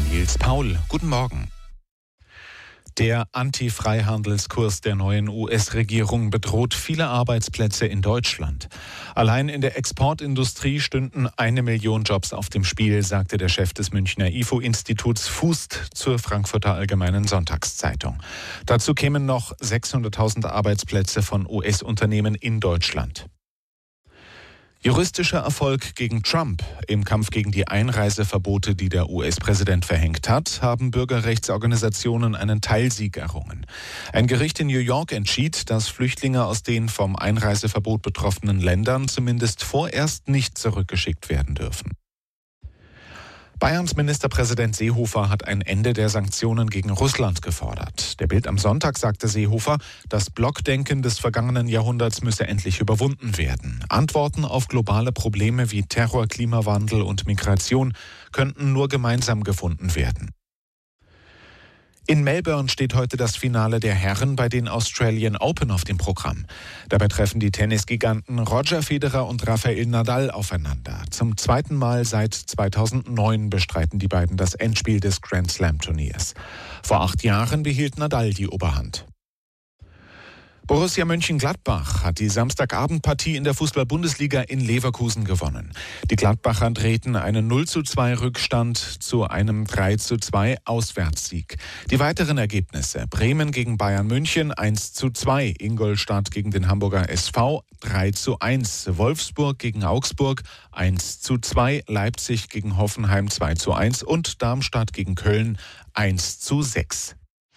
Nils Paul. Guten Morgen. Der Anti-Freihandelskurs der neuen US-Regierung bedroht viele Arbeitsplätze in Deutschland. Allein in der Exportindustrie stünden 1 Million Jobs auf dem Spiel, sagte der Chef des Münchner IFO-Instituts Fust zur Frankfurter Allgemeinen Sonntagszeitung. Dazu kämen noch 600.000 Arbeitsplätze von US-Unternehmen in Deutschland. Juristischer Erfolg gegen Trump. Im Kampf gegen die Einreiseverbote, die der US-Präsident verhängt hat, haben Bürgerrechtsorganisationen einen Teilsieg errungen. Ein Gericht in New York entschied, dass Flüchtlinge aus den vom Einreiseverbot betroffenen Ländern zumindest vorerst nicht zurückgeschickt werden dürfen. Bayerns Ministerpräsident Seehofer hat ein Ende der Sanktionen gegen Russland gefordert. Der Bild am Sonntag sagte Seehofer, das Blockdenken des vergangenen Jahrhunderts müsse endlich überwunden werden. Antworten auf globale Probleme wie Terror, Klimawandel und Migration könnten nur gemeinsam gefunden werden. In Melbourne steht heute das Finale der Herren bei den Australian Open auf dem Programm. Dabei treffen die Tennisgiganten Roger Federer und Rafael Nadal aufeinander. Zum zweiten Mal seit 2009 bestreiten die beiden das Endspiel des Grand Slam Turniers. Vor 8 Jahren behielt Nadal die Oberhand. Borussia Mönchengladbach hat die Samstagabendpartie in der Fußball-Bundesliga in Leverkusen gewonnen. Die Gladbacher drehten einen 0:2 Rückstand zu einem 3:2 Auswärtssieg. Die weiteren Ergebnisse: Bremen gegen Bayern München 1:2, Ingolstadt gegen den Hamburger SV 3:1, Wolfsburg gegen Augsburg 1:2, Leipzig gegen Hoffenheim 2:1 und Darmstadt gegen Köln 1:6.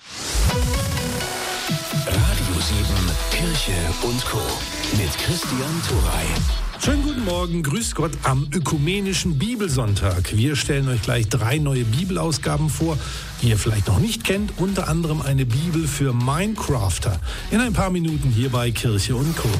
Radio 7, Kirche und Co. mit Christian Thuray. Schönen guten Morgen, grüß Gott am ökumenischen Bibelsonntag. Wir stellen euch gleich 3 neue Bibelausgaben vor, die ihr vielleicht noch nicht kennt. Unter anderem eine Bibel für Minecrafter. In ein paar Minuten hier bei Kirche und Co.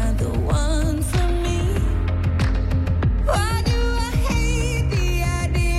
Why do I hate the idea?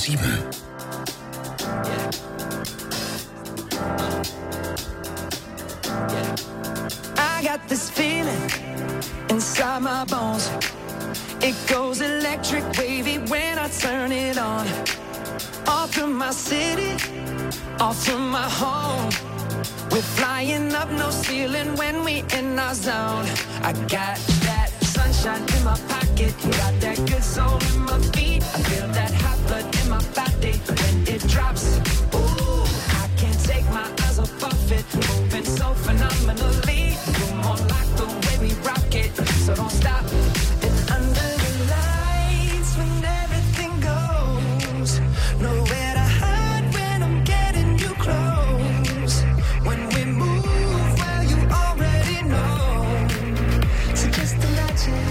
7. I got this feeling inside my bones. It goes electric wavy when I turn it on. All through my city, all through my home. We're flying up, no ceiling when we in our zone. I got that sunshine in my pocket, got that good soul in my feet. I feel that hot blood in my body when it drops. Ooh, I can't take my eyes off of it, moving so phenomenally. You're more like the way we rock it, so don't stop. And under the lights when everything goes, nowhere to hide when I'm getting you close. When we move, well, you already know. So just imagine.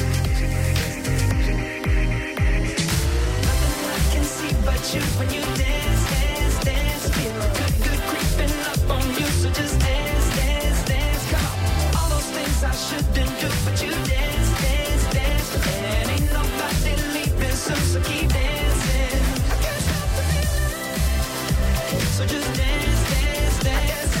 Nothing I can see but you when you dance, dance, dance. Feel good creeping up on you. So just dance, dance, dance. Come on. All those things I shouldn't do, but you dance, dance, dance. And ain't nobody leaving soon, so keep dancing. I can't stop the feeling. So just dance, dance, dance.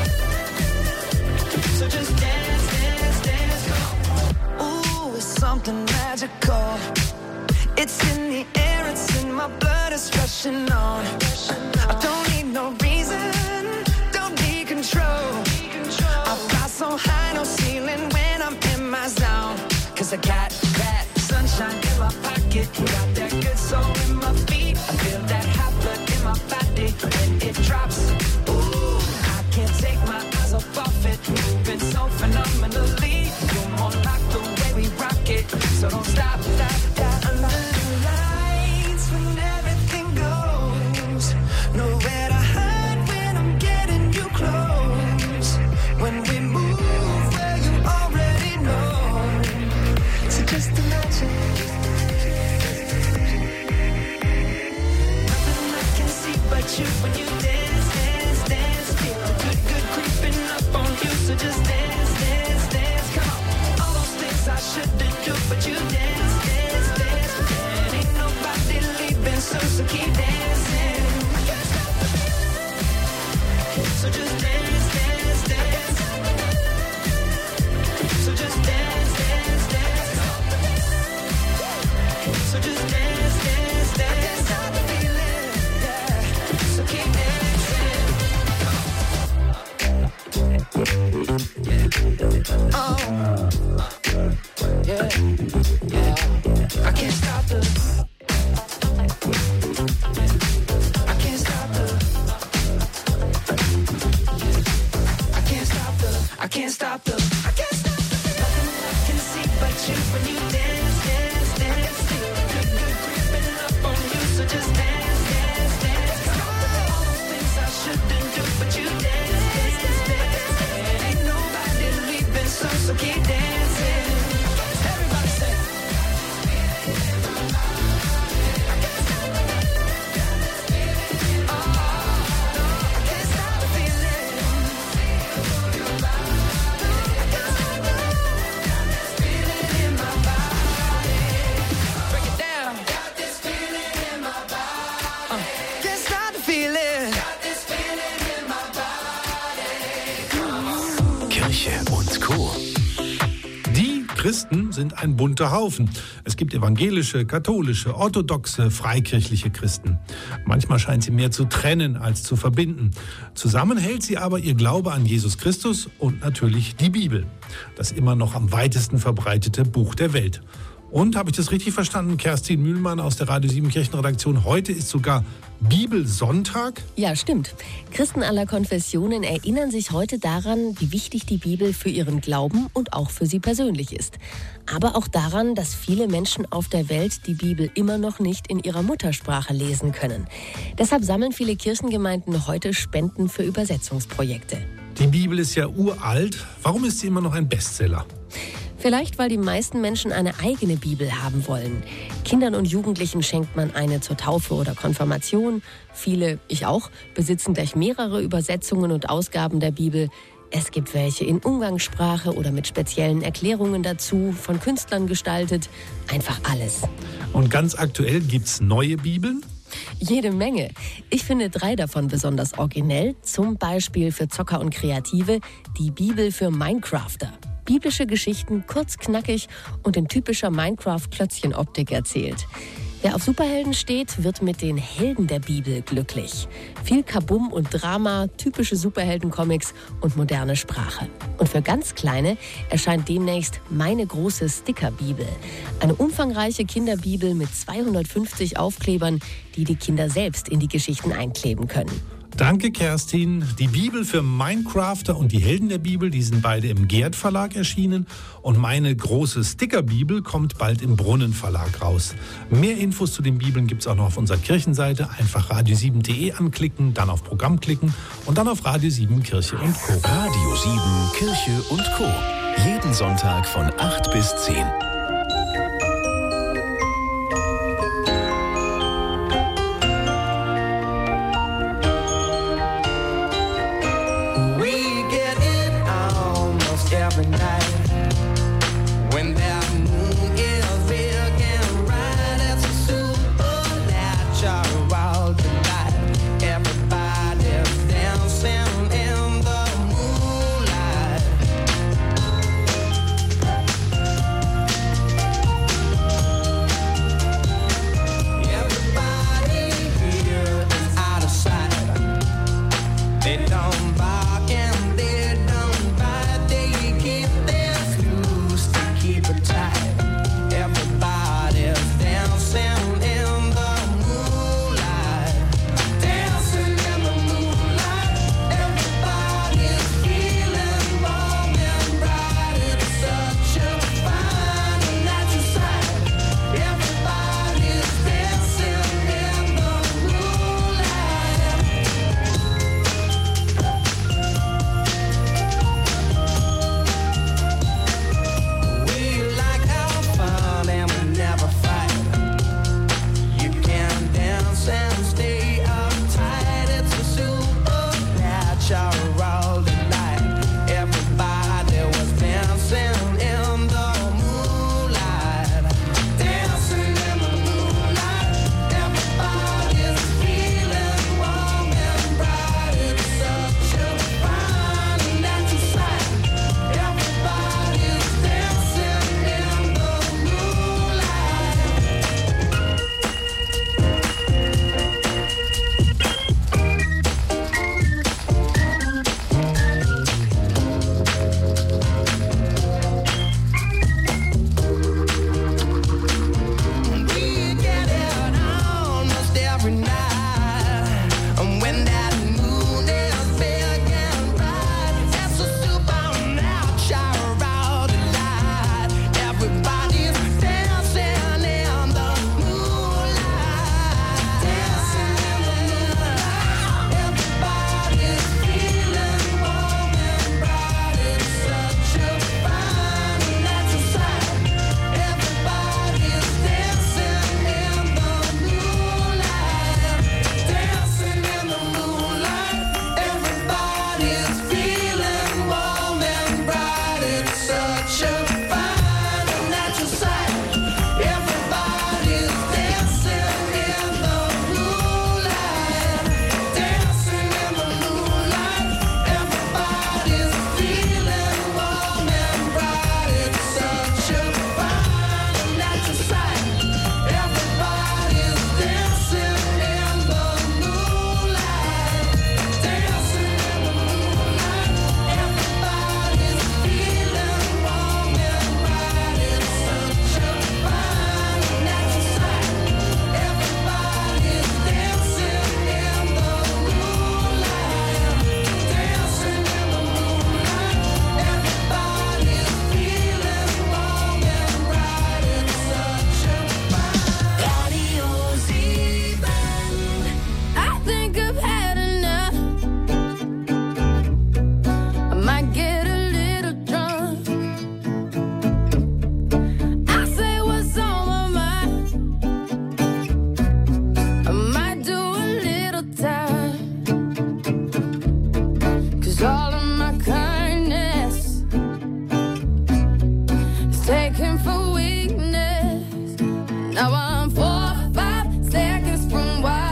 So just dance, dance, dance. Come on. Ooh, it's something magical. It's in the air, it's in my blood, it's rushing on. I don't need no reason, don't need control. I fly so high, no ceiling when I'm in my zone. Cause I got that sunshine in my pocket, got that good soul in my feet. I feel that hot blood in my body when it drops. Ooh, I can't take my eyes off it, moving so phenomenally. You're more like the way we rock it, so don't stop, stop, stop. Under the lights when everything goes, nowhere to hide when I'm getting you close. When we move, well, you already know. So just imagine. Nothing I can see but you when you dance, dance, dance. Feel good creeping up on you. So just dance, dance, dance. Come on. All those things I shouldn't do, but you dance, dance, dance. And ain't nobody leaving soon, so keep dancing. I can't stop the feeling. So just dance, dance, dance. So just dance, dance, dance. So just dance, dance, dance. I can't stop the feeling, yeah. So keep dancing. Oh, yeah, yeah. I can't stop the. I can't stop the. I can't stop the. I can't stop the. I can't stop the. Nothing I can see but you when you dance, dance, dance. Feel good creeping up on you, so just dance, dance, dance. All those things I shouldn't do, but you dance, dance, dance. And ain't nobody leaving soon, so keep dancing. Everybody say. I can't stop the feeling. Oh, no, I can't stop the feeling. I can't stop the feeling in my body. Break it down. Got this feeling in my body. Can't stop the feeling. Got this feeling in my body. Kirche und Co. Die Christen sind ein bunter Haufen. Es gibt evangelische, katholische, orthodoxe, freikirchliche Christen. Manchmal scheint sie mehr zu trennen als zu verbinden. Zusammen hält sie aber ihr Glaube an Jesus Christus und natürlich die Bibel. Das immer noch am weitesten verbreitete Buch der Welt. Und, habe ich das richtig verstanden, Kerstin Mühlmann aus der Radio 7 Kirchenredaktion, heute ist sogar Bibelsonntag? Ja, stimmt. Christen aller Konfessionen erinnern sich heute daran, wie wichtig die Bibel für ihren Glauben und auch für sie persönlich ist. Aber auch daran, dass viele Menschen auf der Welt die Bibel immer noch nicht in ihrer Muttersprache lesen können. Deshalb sammeln viele Kirchengemeinden heute Spenden für Übersetzungsprojekte. Die Bibel ist ja uralt. Warum ist sie immer noch ein Bestseller? Vielleicht, weil die meisten Menschen eine eigene Bibel haben wollen. Kindern und Jugendlichen schenkt man eine zur Taufe oder Konfirmation. Viele, ich auch, besitzen gleich mehrere Übersetzungen und Ausgaben der Bibel. Es gibt welche in Umgangssprache oder mit speziellen Erklärungen dazu, von Künstlern gestaltet. Einfach alles. Und ganz aktuell gibt's neue Bibeln? Jede Menge. Ich finde 3 davon besonders originell. Zum Beispiel für Zocker und Kreative die Bibel für Minecrafter. Biblische Geschichten, kurz, knackig und in typischer Minecraft-Klötzchen-Optik erzählt. Wer auf Superhelden steht, wird mit den Helden der Bibel glücklich. Viel Kabum und Drama, typische Superhelden-Comics und moderne Sprache. Und für ganz Kleine erscheint demnächst Meine große Sticker-Bibel. Eine umfangreiche Kinderbibel mit 250 Aufklebern, die die Kinder selbst in die Geschichten einkleben können. Danke, Kerstin. Die Bibel für Minecrafter und die Helden der Bibel, die sind beide im Gerd Verlag erschienen. Und Meine große Sticker-Bibel kommt bald im Brunnen Verlag raus. Mehr Infos zu den Bibeln gibt es auch noch auf unserer Kirchenseite. Einfach radio7.de anklicken, dann auf Programm klicken und dann auf Radio 7 Kirche und Co. Radio 7 Kirche und Co. Jeden Sonntag von 8 bis 10. Every night when that moon is big and bright, it's a supernatural delight. Everybody's dancing in the moonlight. Everybody here is out of sight. They don't bark and they don't bite. They keep their screws to keep it tight. Everybody's dancing in the moonlight. Dancing in the moonlight. Everybody's feeling warm and bright. It's such a fine and natural sight. Everybody's dancing in the moonlight. We like our fun and we never fight. You can dance and stay uptight. It's a supernatural delight. Everybody was dancing in the moonlight. Dancing in the moonlight. Everybody's feeling warm and bright. It's such a fine and natural sight. Everybody's dancing in the moonlight. We get it almost every night. And when that moon is big and bright, it's a supernatural delight. Everybody's dancing in the moonlight. Dancing in the moonlight. Everybody's feeling warm and bright. It's such a fine and natural sight. Everybody's dancing in the moonlight. Dancing in the moonlight. Everybody's feeling warm and bright. It's such a fine and natural sight. Everybody's dancing in the moonlight. Dancing in the moonlight. Everybody's feeling warm and bright. It's such a fine and natural sight. Everybody's dancing in the moonlight. Dancing in the moonlight. Everybody's feeling warm and bright. It's such a fine and natural sight. Everybody's dancing in the moonlight. Dancing in the moonlight. Everybody's feeling warm and bright. It's such a fine. Radio 7. I think I've had enough. I might get a little drunk. I say what's on my mind. I might do a little time. 'Cause all of my kindness is taken for weakness. Now I'm 4 or 5 seconds from wild.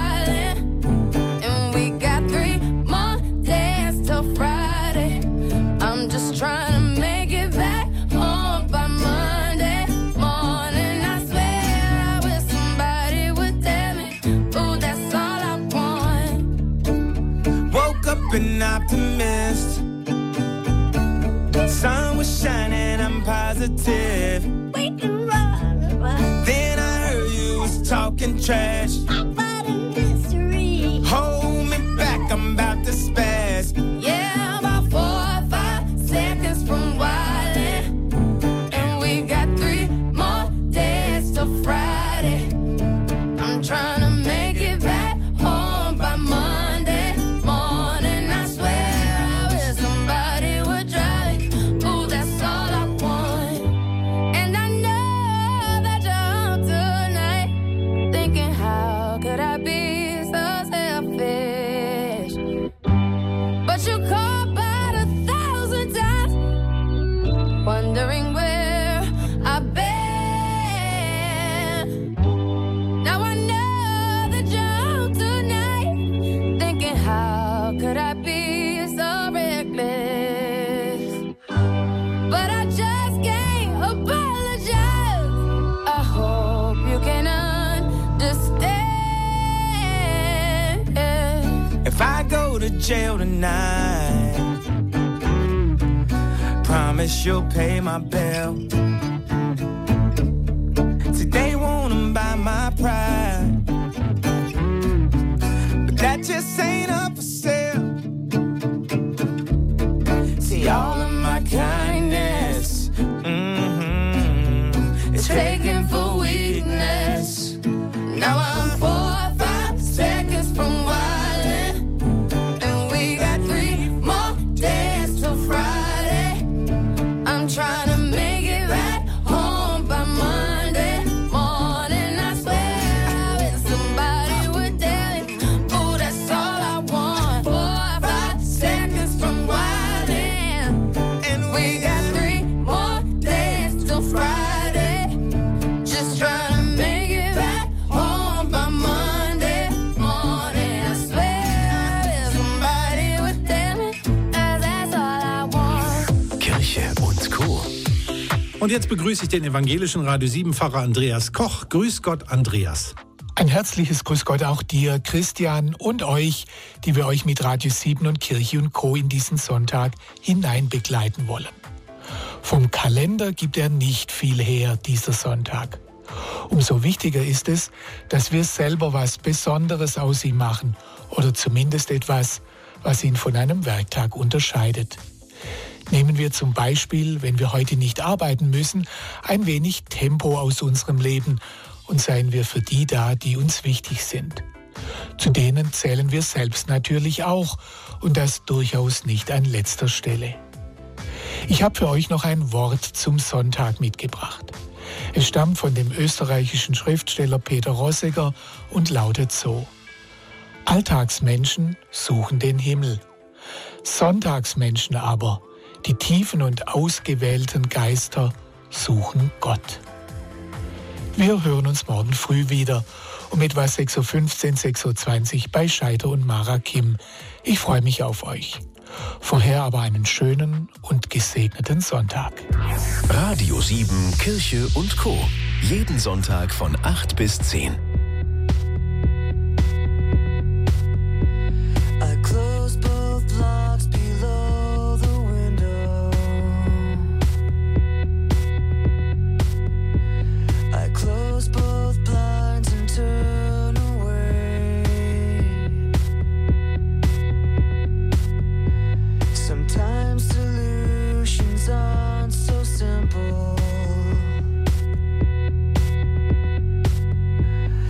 positive. We can run. Then I heard you was talking trash. About a mystery. Hold me back, I'm about to spaz. Yeah, about 4 or 5 seconds from wildin'. And we got 3 more days till Friday. I'm trying to make it back home by Monday morning. I swear I wish somebody would drive. Ooh, that's all I want. And I know that you're home tonight, thinking how could I be so selfish? But you called about 1,000 times, wondering where I've been. Now I know that you're home tonight, thinking how could I be so reckless? But I just can't apologize. I hope you can understand. If I go to jail tonight, promise you'll pay my bill. See, they wanna buy my pride, but that just ain't up for sale. See, all of my kindness is taken for weakness. Now I'm 4 or 5 seconds from wildin', and we got 3 more days till Friday. I'm trying to make it right home by Monday morning. I swear I wish somebody would tell me. Ooh, that's all I want. 4 or 5 seconds from wildin', and we got 3 more days till Friday. Just trying to make it right home by Monday morning. I swear I wish somebody would tell me. That's all I want. Kirche und Co. Und jetzt begrüße ich den evangelischen Radio 7 Pfarrer Andreas Koch. Grüß Gott, Andreas. Ein herzliches Grüß Gott auch dir, Christian, und euch, die wir euch mit Radio 7 und Kirche und Co. in diesen Sonntag hinein begleiten wollen. Vom Kalender gibt er nicht viel her, dieser Sonntag. Umso wichtiger ist es, dass wir selber was Besonderes aus ihm machen oder zumindest etwas, was ihn von einem Werktag unterscheidet. Nehmen wir zum Beispiel, wenn wir heute nicht arbeiten müssen, ein wenig Tempo aus unserem Leben und seien wir für die da, die uns wichtig sind. Zu denen zählen wir selbst natürlich auch und das durchaus nicht an letzter Stelle. Ich habe für euch noch ein Wort zum Sonntag mitgebracht. Es stammt von dem österreichischen Schriftsteller Peter Rosegger und lautet so: Alltagsmenschen suchen den Himmel. Sonntagsmenschen aber, die tiefen und ausgewählten Geister, suchen Gott. Wir hören uns morgen früh wieder um etwa 6.15 Uhr, 6.20 Uhr bei Scheider und Mara Kim. Ich freue mich auf euch. Vorher aber einen schönen und gesegneten Sonntag. Radio 7 Kirche und Co. Jeden Sonntag von 8 bis 10. I close both locks below the window. I close both blinds and turn away. Sometimes solutions aren't so simple.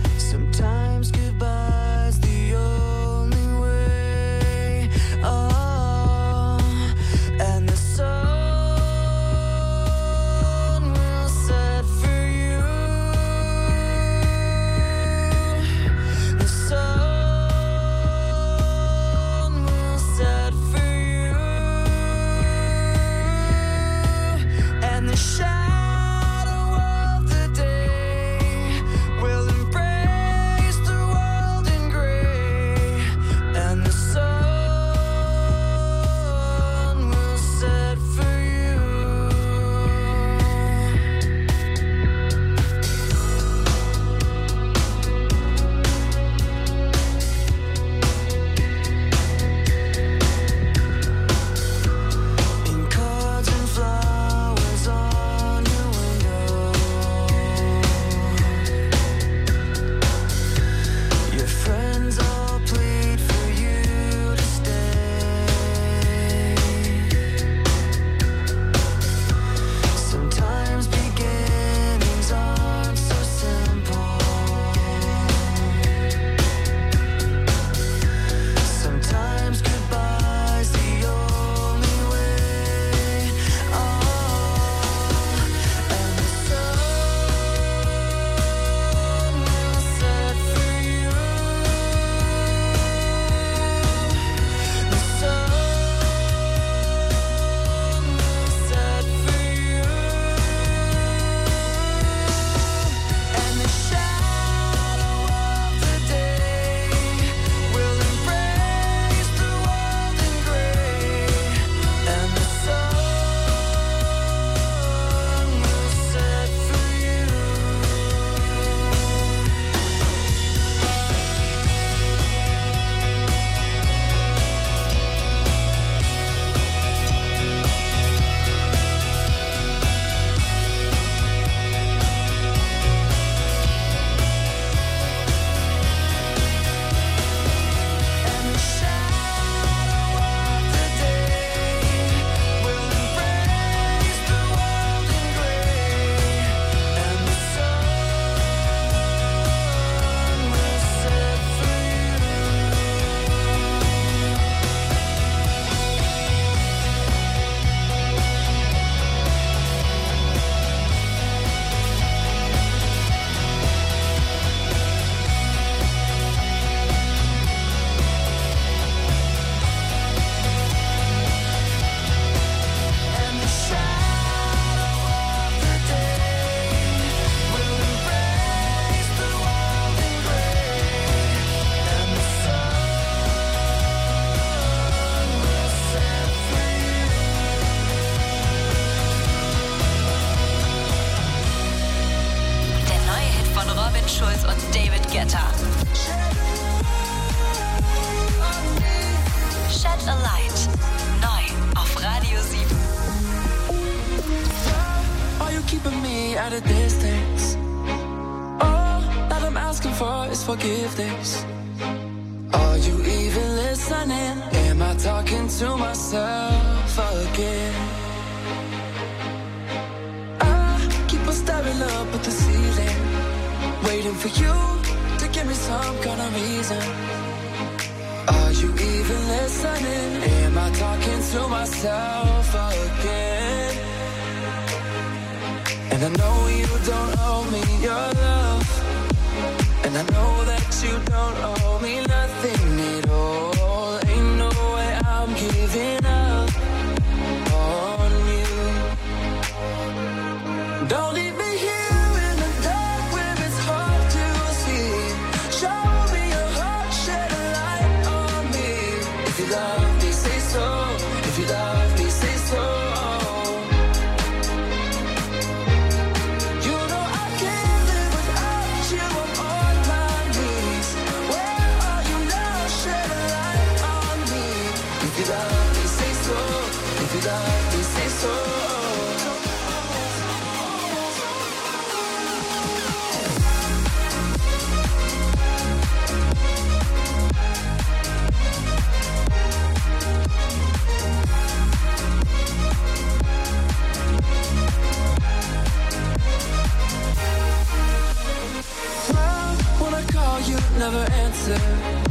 Fernandes und David Guetta. Shed a Light. Neu auf Radio 7. Are you keeping me at a distance? All that I'm asking for is forgiveness. Are you even listening? Am I talking to myself again? I keep on staring up at the ceiling, waiting for you to give me some kind of reason. Are you even listening? Am I talking to myself again? And I know you don't owe me your love, and I know that you don't owe me nothing at all. Ain't no way I'm giving up on you. Don't leave me here in the dark where it's hard to see. Show me your heart, shed a light on me. If you love me, say so. If you love me, say so. You know I can't live without you. I'm on my knees. Where are you now? Shed a light on me. If you love me, say so. If you love me, say so. Well, when I call you, never answer.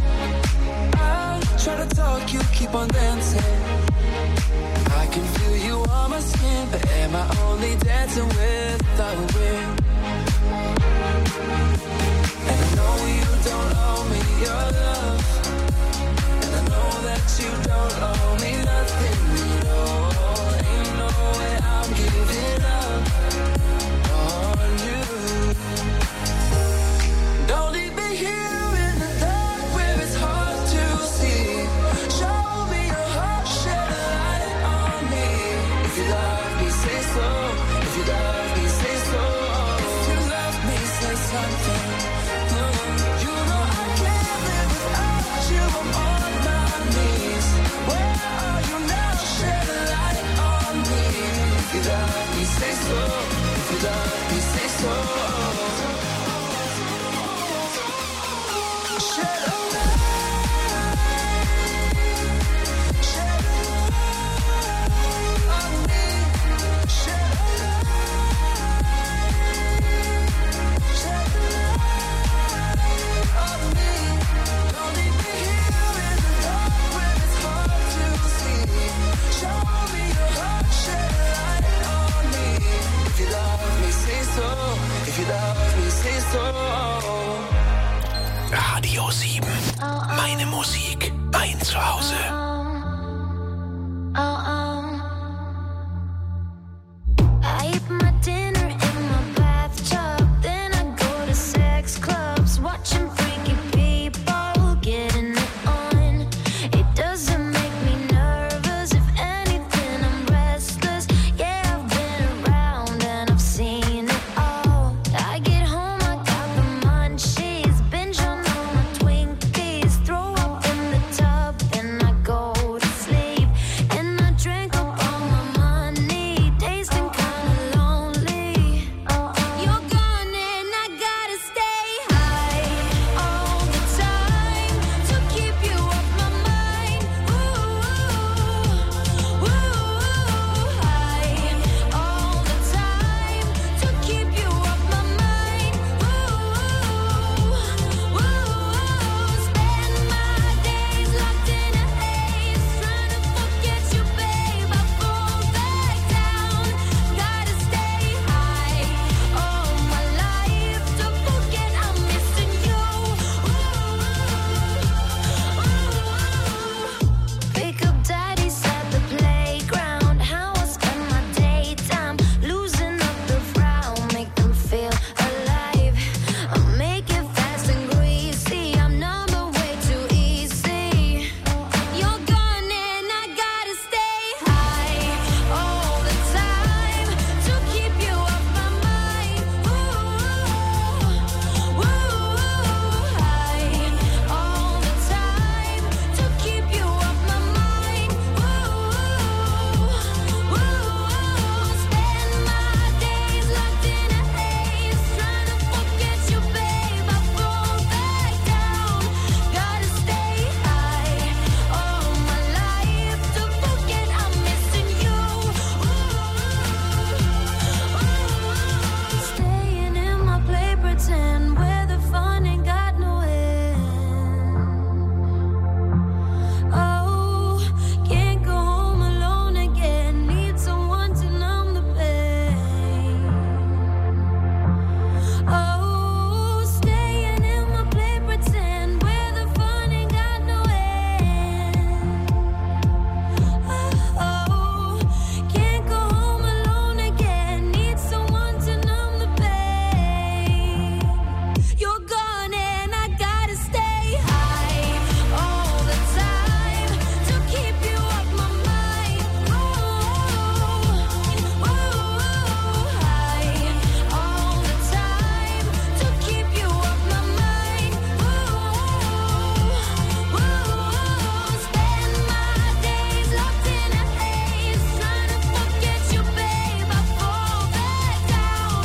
I try to talk, you keep on dancing. I can feel you on my skin, but am I only dancing with the wind? And I know you don't owe me your love, and I know that you don't owe me nothing at all. Ain't no way I'm giving up on you. Don't leave me here in the dark where it's hard to see. Show me your heart, shed a light on me. If you love me, say so. If you love me, say so. If you love me, say something. You know I can't live without you. I'm on my knees. Where are you now? Shed a light on me. If you love me, say so. If you love me, say so. Shed a light, shed a light on me. Shed a light, shed a light on me. Don't leave me here in the dark where it's hard to see. Show me your heart, shed a light on me. If you love me, say so. If you love me, say so. Radio 7. Meine Musik, mein Zuhause.